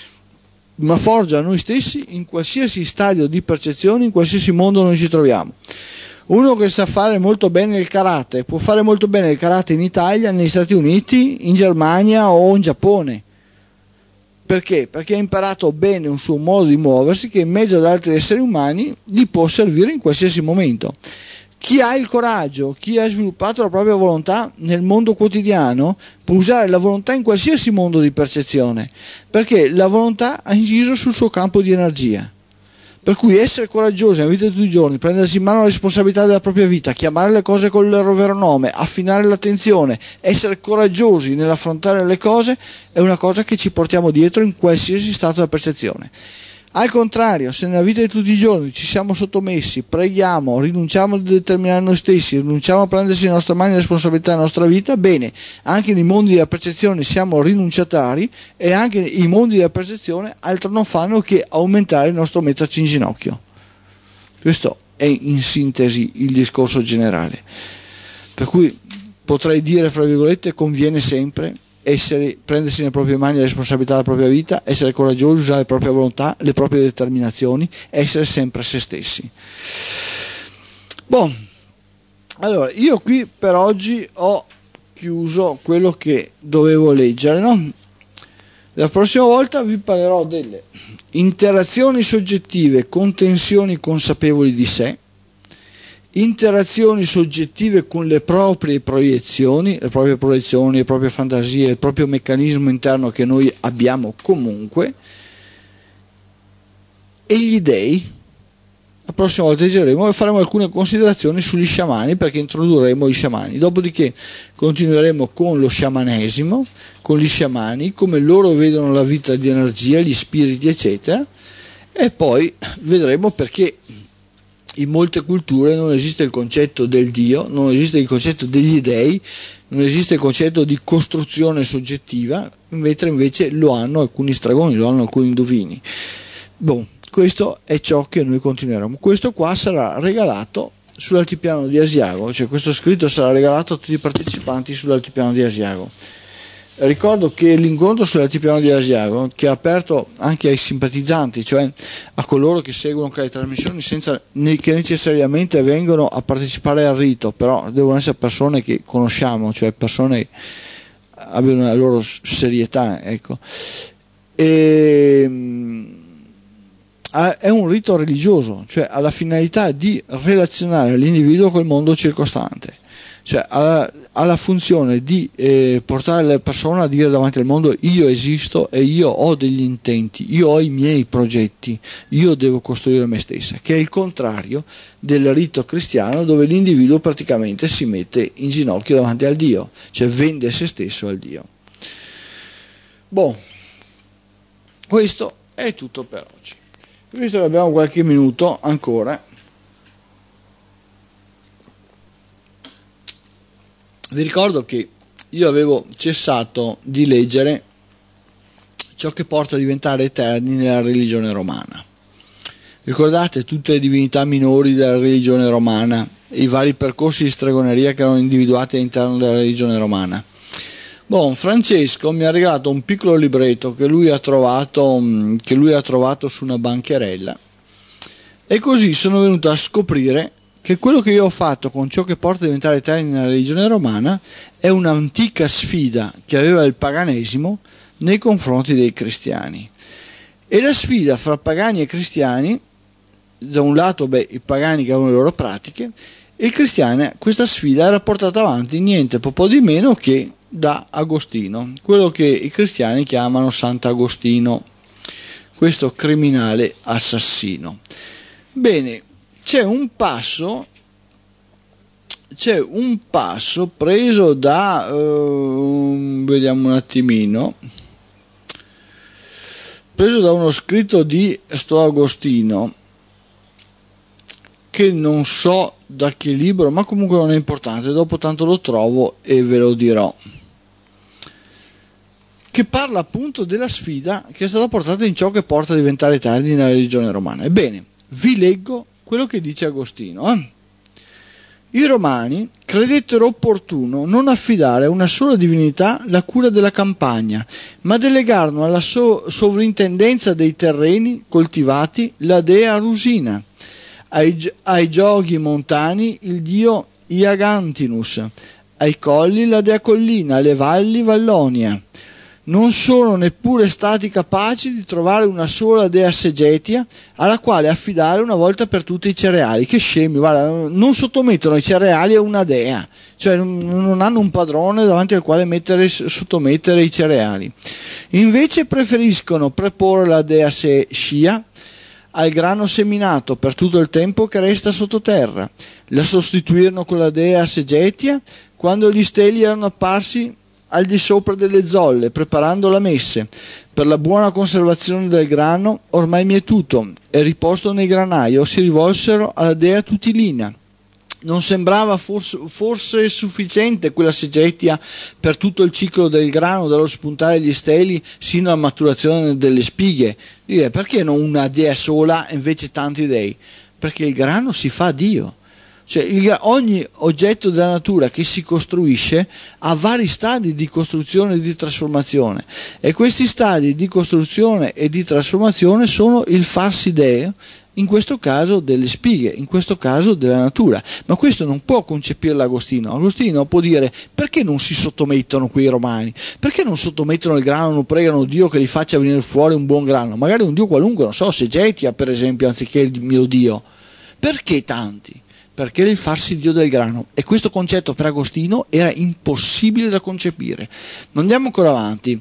ma forgia noi stessi in qualsiasi stadio di percezione, in qualsiasi mondo noi ci troviamo. Uno che sa fare molto bene il karate può fare molto bene il karate in Italia, negli Stati Uniti, in Germania o in Giappone. Perché? Perché ha imparato bene un suo modo di muoversi che in mezzo ad altri esseri umani gli può servire in qualsiasi momento. Chi ha il coraggio, chi ha sviluppato la propria volontà nel mondo quotidiano può usare la volontà in qualsiasi mondo di percezione, perché la volontà ha inciso sul suo campo di energia. Per cui essere coraggiosi nella vita di tutti i giorni, prendersi in mano la responsabilità della propria vita, chiamare le cose col loro vero nome, affinare l'attenzione, essere coraggiosi nell'affrontare le cose è una cosa che ci portiamo dietro in qualsiasi stato della percezione. Al contrario, se nella vita di tutti i giorni ci siamo sottomessi, preghiamo, rinunciamo a determinare noi stessi, rinunciamo a prendersi in nostre mani la responsabilità della nostra vita, bene, anche nei mondi della percezione siamo rinunciatari e anche i mondi della percezione altro non fanno che aumentare il nostro metterci in ginocchio. Questo è in sintesi il discorso generale. Per cui potrei dire, fra virgolette, conviene sempre prendersi nelle proprie mani la responsabilità della propria vita, essere coraggiosi, usare la propria volontà, le proprie determinazioni, essere sempre se stessi. Allora io qui per oggi ho chiuso quello che dovevo leggere, no? La prossima volta vi parlerò delle interazioni soggettive con tensioni consapevoli di sé, interazioni soggettive con le proprie proiezioni, le proprie fantasie, il proprio meccanismo interno che noi abbiamo comunque, e gli dei. La prossima volta leggeremo e faremo alcune considerazioni sugli sciamani, perché introdurremo gli sciamani, dopodiché continueremo con lo sciamanesimo, con gli sciamani, come loro vedono la vita di energia, gli spiriti eccetera, e poi vedremo perché in molte culture non esiste il concetto del Dio, non esiste il concetto degli dei, non esiste il concetto di costruzione soggettiva, mentre invece lo hanno alcuni stregoni, lo hanno alcuni indovini. Questo è ciò che noi continueremo. Questo qua sarà regalato sull'altipiano di Asiago, cioè questo scritto sarà regalato a tutti i partecipanti sull'altipiano di Asiago. Ricordo che l'incontro sull'altipiano di Asiago, che è aperto anche ai simpatizzanti, cioè a coloro che seguono le trasmissioni senza che necessariamente vengono a partecipare al rito, però devono essere persone che conosciamo, cioè persone che abbiano la loro serietà, ecco. È un rito religioso, cioè ha la finalità di relazionare l'individuo col mondo circostante, cioè ha la funzione di portare le persone a dire davanti al mondo: io esisto e io ho degli intenti, io ho i miei progetti, io devo costruire me stessa, che è il contrario del rito cristiano, dove l'individuo praticamente si mette in ginocchio davanti al Dio, cioè vende se stesso al Dio. Questo è tutto per oggi. Visto che abbiamo qualche minuto ancora, vi ricordo che io avevo cessato di leggere ciò che porta a diventare eterni nella religione romana. Ricordate tutte le divinità minori della religione romana, i vari percorsi di stregoneria che erano individuati all'interno della religione romana. Francesco mi ha regalato un piccolo libretto che lui ha trovato su una bancherella, e così sono venuto a scoprire che quello che io ho fatto con ciò che porta a diventare eterni nella religione romana è un'antica sfida che aveva il paganesimo nei confronti dei cristiani. E la sfida fra pagani e cristiani, da un lato i pagani che avevano le loro pratiche, e i cristiani, questa sfida era portata avanti niente po' di meno che da Agostino, quello che i cristiani chiamano Sant'Agostino. questo criminale assassino. Bene, c'è un passo preso da vediamo un attimino, preso da uno scritto di Sto Agostino, che non so da che libro, ma comunque non è importante, dopo tanto lo trovo e ve lo dirò, che parla appunto della sfida che è stata portata in ciò che porta a diventare tardi nella religione romana. Ebbene, vi leggo quello che dice Agostino. I Romani credettero opportuno non affidare a una sola divinità la cura della campagna, ma delegarono alla sovrintendenza dei terreni coltivati la dea Rusina, ai giochi montani il dio Iagantinus, ai colli la dea Collina, alle valli Vallonia. Non sono neppure stati capaci di trovare una sola dea Segetia alla quale affidare una volta per tutte i cereali. Che scemi, guarda, non sottomettono i cereali a una dea, cioè non hanno un padrone davanti al quale sottomettere i cereali. Invece preferiscono preporre la dea Scia al grano seminato per tutto il tempo che resta sottoterra. La sostituirono con la dea Segetia quando gli steli erano apparsi al di sopra delle zolle, preparando la messe. Per la buona conservazione del grano, ormai mietuto e riposto nel granaio, si rivolsero alla dea Tutilina. Non sembrava forse sufficiente quella Segetia per tutto il ciclo del grano, dallo spuntare gli steli sino alla maturazione delle spighe? Perché non una dea sola e invece tanti dei? Perché il grano si fa a Dio. Cioè, ogni oggetto della natura che si costruisce ha vari stadi di costruzione e di trasformazione, e questi stadi di costruzione e di trasformazione sono il farsi deo, in questo caso delle spighe, in questo caso della natura. Ma questo non può concepirlo Agostino. Agostino può dire: perché non si sottomettono quei romani? Perché non sottomettono il grano, non pregano Dio che gli faccia venire fuori un buon grano? Magari un Dio qualunque, non so, Segetia per esempio, anziché il mio Dio. Perché tanti? Perché il farsi Dio del grano, e questo concetto per Agostino era impossibile da concepire. Ma andiamo ancora avanti.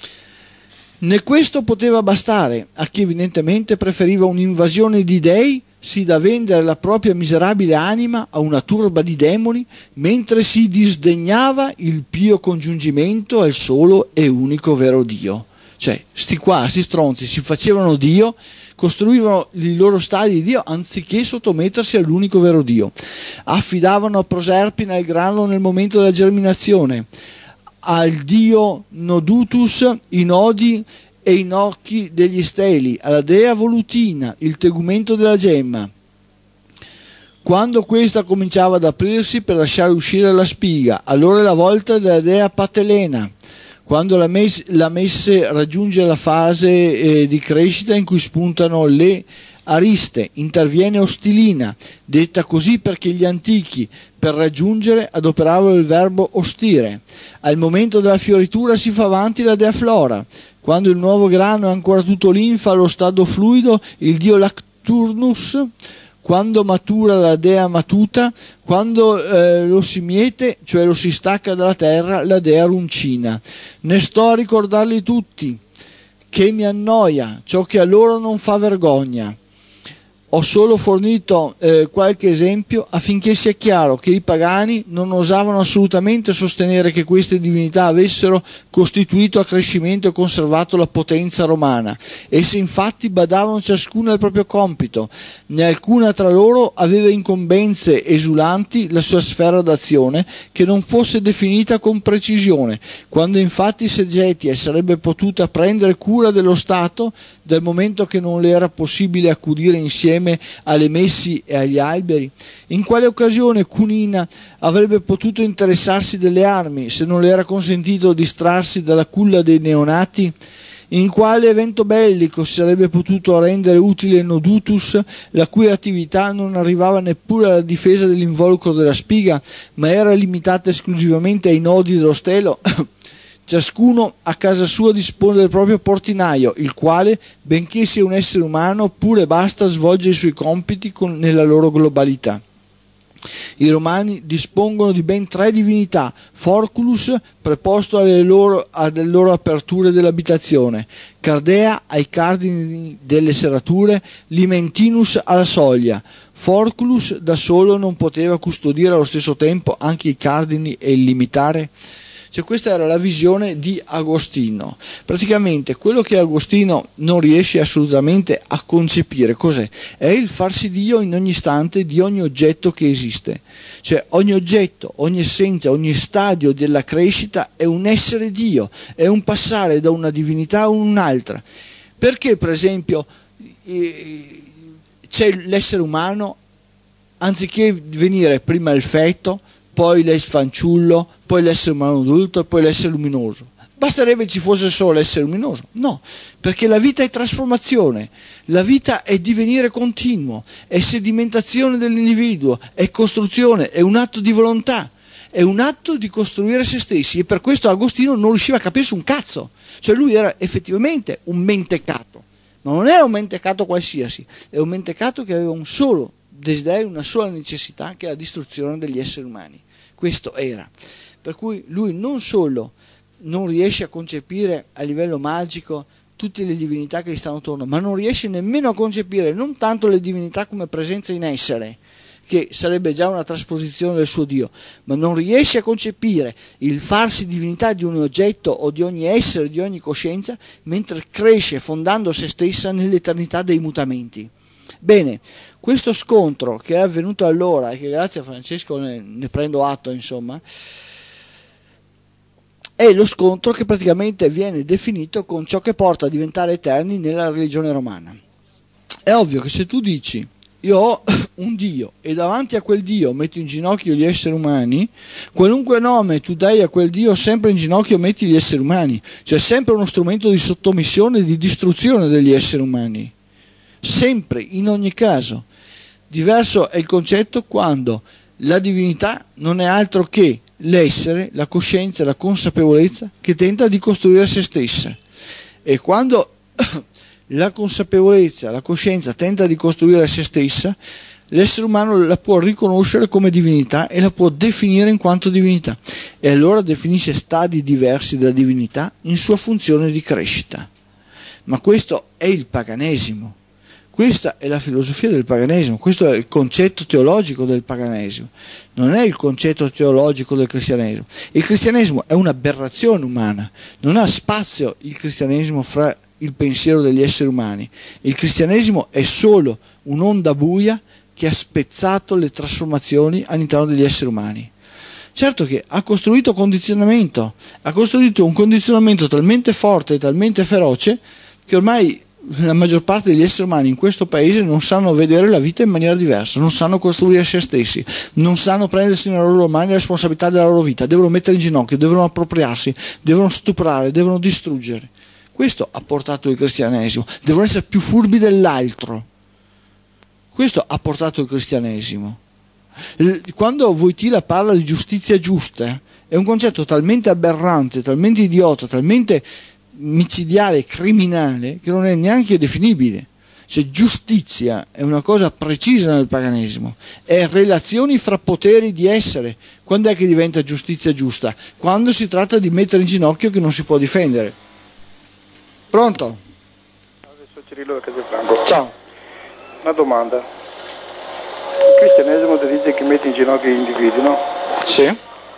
Né questo poteva bastare a chi evidentemente preferiva un'invasione di dei, sì da vendere la propria miserabile anima a una turba di demoni, mentre si disdegnava il pio congiungimento al solo e unico vero Dio. Cioè, sti stronzi si facevano Dio, costruivano i loro stadi di Dio anziché sottomettersi all'unico vero Dio. Affidavano a Proserpina il grano nel momento della germinazione, al dio Nodutus i nodi e i nocchi degli steli, alla dea Volutina il tegumento della gemma. Quando questa cominciava ad aprirsi per lasciare uscire la spiga, allora è la volta della dea Patelena. Quando la messe raggiunge la fase di crescita in cui spuntano le ariste, interviene Ostilina, detta così perché gli antichi per raggiungere adoperavano il verbo ostire. Al momento della fioritura si fa avanti la dea Flora. Quando il nuovo grano è ancora tutto linfa allo stadio fluido, il dio Lacturnus. Quando matura la dea Matuta, quando lo si miete, cioè lo si stacca dalla terra, la dea Runcina. Ne sto a ricordarli tutti, che mi annoia, ciò che a loro non fa vergogna. Ho solo fornito qualche esempio affinché sia chiaro che i pagani non osavano assolutamente sostenere che queste divinità avessero costituito accrescimento e conservato la potenza romana. Esse infatti badavano ciascuna al proprio compito, né alcuna tra loro aveva incombenze esulanti la sua sfera d'azione che non fosse definita con precisione. Quando infatti Segetia sarebbe potuta prendere cura dello Stato, dal momento che non le era possibile accudire insieme alle messi e agli alberi, in quale occasione Cunina avrebbe potuto interessarsi delle armi se non le era consentito distrarsi dalla culla dei neonati? In quale evento bellico si sarebbe potuto rendere utile Nodutus, la cui attività non arrivava neppure alla difesa dell'involucro della spiga, ma era limitata esclusivamente ai nodi dello stelo? Ciascuno a casa sua dispone del proprio portinaio, il quale, benché sia un essere umano, pure basta svolge i suoi compiti nella loro globalità. I romani dispongono di ben 3 divinità: Forculus, preposto alle loro aperture dell'abitazione; Cardea, ai cardini delle serrature; Limentinus, alla soglia. Forculus da solo non poteva custodire allo stesso tempo anche i cardini e il limitare? Cioè, questa era la visione di Agostino. Praticamente quello che Agostino non riesce assolutamente a concepire cos'è? È il farsi Dio in ogni istante di ogni oggetto che esiste. Cioè ogni oggetto, ogni essenza, ogni stadio della crescita è un essere Dio, è un passare da una divinità a un'altra. Perché per esempio c'è l'essere umano, anziché venire prima il feto, poi il fanciullo, poi l'essere umano adulto e poi l'essere luminoso? Basterebbe ci fosse solo l'essere luminoso. No, perché la vita è trasformazione, la vita è divenire continuo, è sedimentazione dell'individuo, è costruzione, è un atto di volontà, è un atto di costruire se stessi, e per questo Agostino non riusciva a capirsi un cazzo. Cioè lui era effettivamente un mentecato, ma non era un mentecato qualsiasi, è un mentecato che aveva un solo desiderio, una sola necessità, che è la distruzione degli esseri umani. Questo era. Per cui lui non solo non riesce a concepire a livello magico tutte le divinità che gli stanno attorno, ma non riesce nemmeno a concepire non tanto le divinità come presenza in essere, che sarebbe già una trasposizione del suo Dio, ma non riesce a concepire il farsi divinità di ogni oggetto o di ogni essere, di ogni coscienza, mentre cresce fondando se stessa nell'eternità dei mutamenti. Bene, questo scontro che è avvenuto allora, e che grazie a Francesco ne prendo atto, insomma, è lo scontro che praticamente viene definito con ciò che porta a diventare eterni nella religione romana. È ovvio che se tu dici io ho un Dio e davanti a quel Dio metto in ginocchio gli esseri umani, qualunque nome tu dai a quel Dio, sempre in ginocchio metti gli esseri umani, cioè sempre uno strumento di sottomissione e di distruzione degli esseri umani, sempre, in ogni caso. Diverso è il concetto quando la divinità non è altro che l'essere, la coscienza, la consapevolezza che tenta di costruire se stessa, e quando la consapevolezza, la coscienza tenta di costruire se stessa, l'essere umano la può riconoscere come divinità e la può definire in quanto divinità, e allora definisce stadi diversi della divinità in sua funzione di crescita. Ma questo è il paganesimo. Questa è la filosofia del paganesimo, questo è il concetto teologico del paganesimo, non è il concetto teologico del cristianesimo. Il cristianesimo è un'aberrazione umana, non ha spazio il cristianesimo fra il pensiero degli esseri umani. Il cristianesimo è solo un'onda buia che ha spezzato le trasformazioni all'interno degli esseri umani. Certo che ha costruito condizionamento, ha costruito un condizionamento talmente forte e talmente feroce che ormai la maggior parte degli esseri umani in questo paese non sanno vedere la vita in maniera diversa, non sanno costruire se stessi, non sanno prendersi nelle loro mani la responsabilità della loro vita, devono mettere in ginocchio, devono appropriarsi, devono stuprare, devono distruggere. Questo ha portato il cristianesimo, devono essere più furbi dell'altro. Questo ha portato il cristianesimo. Quando Wojtyla parla di giustizia giusta, è un concetto talmente aberrante, talmente idiota, talmente micidiale, criminale, che non è neanche definibile. Cioè, giustizia è una cosa precisa nel paganesimo, è relazioni fra poteri di essere. Quando è che diventa giustizia giusta? Quando si tratta di mettere in ginocchio chi non si può difendere. Pronto? Adesso Cirillo da Castelfranco. Ciao. Una domanda. Il cristianesimo dice che mette in ginocchio gli individui, no? Sì.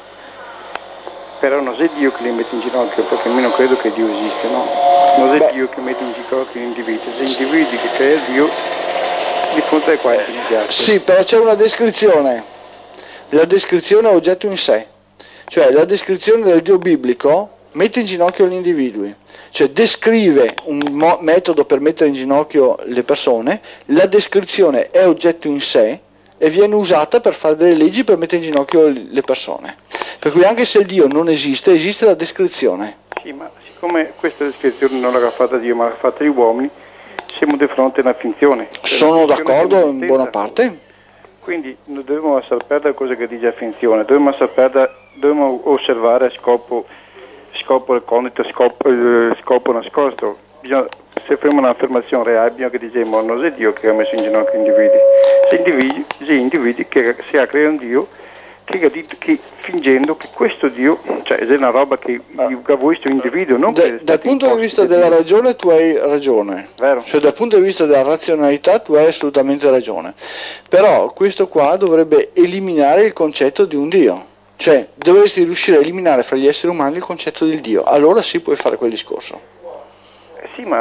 Però non è Dio che li mette in ginocchio, perché io non credo che Dio esiste, no? Non è Dio che mette in ginocchio gli individui, se gli individui che crea Dio, di fronte ai quali gli altri. Sì, però c'è una descrizione. La descrizione è oggetto in sé. Cioè, la descrizione del Dio biblico mette in ginocchio gli individui. Cioè, descrive un metodo per mettere in ginocchio le persone, la descrizione è oggetto in sé e viene usata per fare delle leggi per mettere in ginocchio le persone. Per cui anche se il Dio non esiste, esiste la descrizione. Sì, ma siccome questa descrizione non l'ha fatta Dio, ma l'ha fatta gli uomini, siamo di fronte a una finzione. Sono d'accordo in buona parte. Quindi non dobbiamo lasciar perdere cosa che dice finzione, dobbiamo osservare scopo recondito, scopo nascosto. Bisogna se faremo un'affermazione reale, che diciamo non è Dio che ha messo in ginocchio gli individui, se individui che si ha creato un Dio che ha detto che fingendo che questo Dio, cioè è una roba che a voi sto individuo, non dal punto di vista della ragione tu hai ragione, vero? Cioè dal punto di vista della razionalità tu hai assolutamente ragione, però questo qua dovrebbe eliminare il concetto di un Dio, cioè dovresti riuscire a eliminare fra gli esseri umani il concetto del Dio, allora sì puoi fare quel discorso. Sì, ma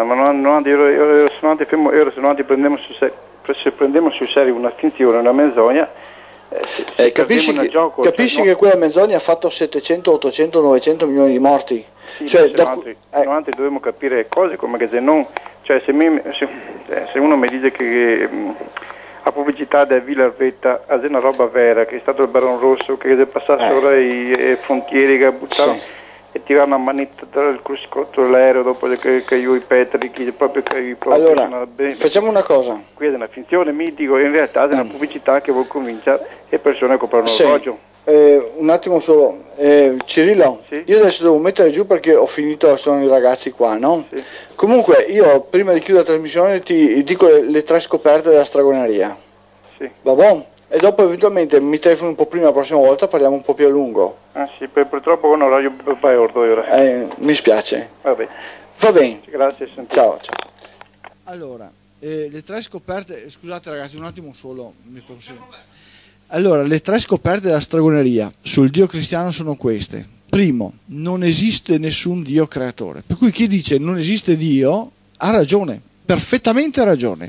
se prendiamo sul serio una finzione, una menzogna, capisci che quella menzogna ha fatto 700, 800, 900 milioni di morti? Sì, cioè, noi dobbiamo capire cose come che se non, cioè se uno mi dice che la pubblicità del Villa Arvetta è una roba vera, che è stato il Baron Rosso che è passato ora i frontieri che ha buttato, sì, e tirare una manetta tra il cruscotto dell'aereo dopo che io i petri, che proprio allora facciamo una cosa, qui è una finzione, mi dico in realtà è una pubblicità che vuol convincere le persone a comprare un orologio. Un attimo solo, Cirillo, sì? Io adesso devo mettere giù perché ho finito, sono i ragazzi qua, no? Sì. Comunque io prima di chiudere la trasmissione ti dico le 3 scoperte della stragoneria, sì. Va buono? E dopo eventualmente mi telefoni un po' prima la prossima volta, parliamo un po' più a lungo. Ah sì, purtroppo con orario vai ordo ora. Mi spiace. Vabbè. Va bene. Grazie, ciao. Allora, le 3 scoperte, scusate ragazzi un attimo solo, allora le 3 scoperte della stragoneria sul Dio cristiano sono queste. Primo, non esiste nessun Dio creatore, per cui chi dice non esiste Dio ha ragione, perfettamente ragione.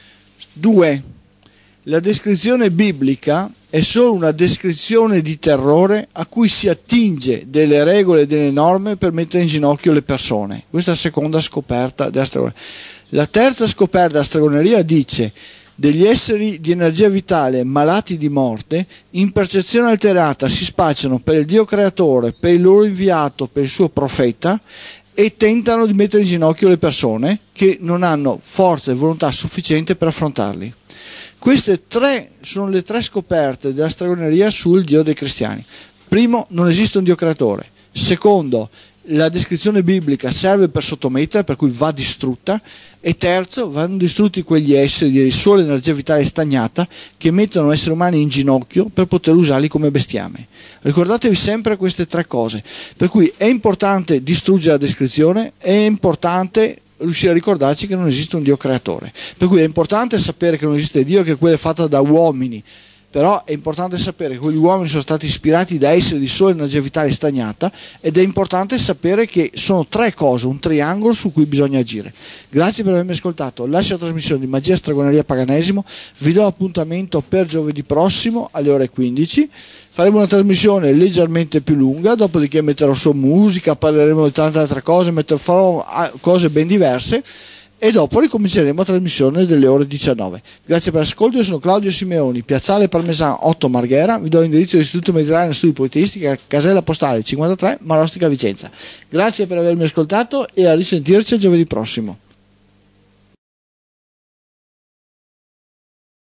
2, la descrizione biblica è solo una descrizione di terrore a cui si attinge delle regole e delle norme per mettere in ginocchio le persone. Questa è la seconda scoperta della stragoneria. La terza scoperta della stragoneria dice: degli esseri di energia vitale malati di morte, in percezione alterata si spacciano per il Dio creatore, per il loro inviato, per il suo profeta, e tentano di mettere in ginocchio le persone che non hanno forza e volontà sufficiente per affrontarli. Queste 3 sono le 3 scoperte della stragoneria sul Dio dei cristiani. Primo, non esiste un Dio creatore. Secondo, la descrizione biblica serve per sottomettere, per cui va distrutta. E terzo, vanno distrutti quegli esseri di sola energia vitale stagnata che mettono esseri umani in ginocchio per poter usarli come bestiame. Ricordatevi sempre queste 3 cose, per cui è importante distruggere la descrizione, è importante riuscire a ricordarci che non esiste un Dio creatore, per cui è importante sapere che non esiste Dio, che quella è fatta da uomini, però è importante sapere che quegli uomini sono stati ispirati da esseri di sola energia vitale stagnata, ed è importante sapere che sono 3 cose, un triangolo su cui bisogna agire. Grazie per avermi ascoltato, lascio la trasmissione di Magia, Stragoneria, Paganesimo, vi do appuntamento per giovedì prossimo alle ore 15, faremo una trasmissione leggermente più lunga, dopodiché metterò su musica, parleremo di tante altre cose, farò cose ben diverse, e dopo ricominceremo la trasmissione delle ore 19. Grazie per l'ascolto, io sono Claudio Simeoni, Piazzale Parmesan 8 Marghera, vi do l'indirizzo dell'Istituto Mediterraneo Studi Poetistica, casella postale 53 Marostica Vicenza. Grazie per avermi ascoltato e a risentirci giovedì prossimo.